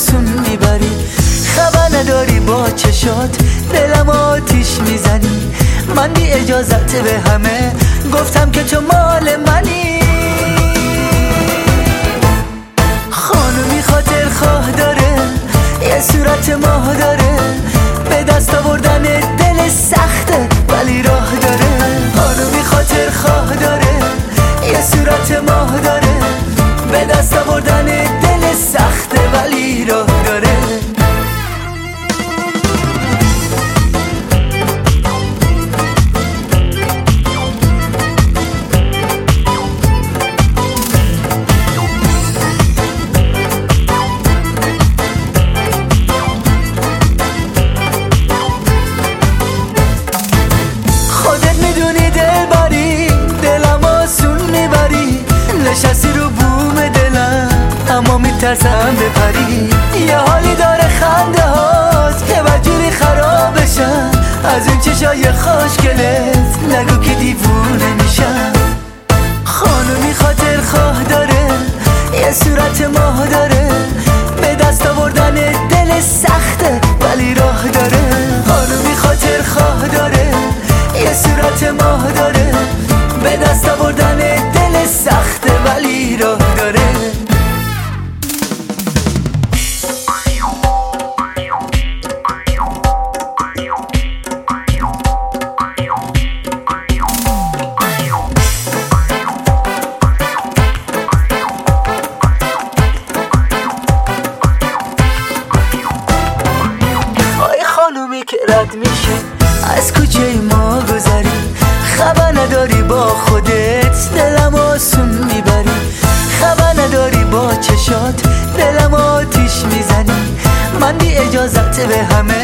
آسون میبری. خبر نداری با چشات دلم آتیش میزنی. من بی اجازت به همه گفتم که تو مال منی. خانومی خاطر خواه داره، یه صورت ماه داره، به دست آوردن دل سخته ولی راه داره. خانومی خاطر خواه داره، یه صورت ماه داره، به دست آوردن دل سخته ولی راه داره. نشستی رو بوم دلم اما میترسم بپری. یه حالی داره خنده هات که بدجوری خراب بشم از این چشای خوشگلت. نگو که دیوونه میشم. خانومی خاطر خواه داره، یه صورت ماه داره، به دست آوردن دل سخته ولی راه داره. خانومی خاطر خواه داره، یه صورت ماه داره، به دست آوردن دل سخته ولی راه داره. آی خانومی که رد میشه از کوچه ما گذری. خبر نداری با خودت دلم آسون میبری. خبر نداری با چشات دلم آتیش میزنی. من بی اجازت به همه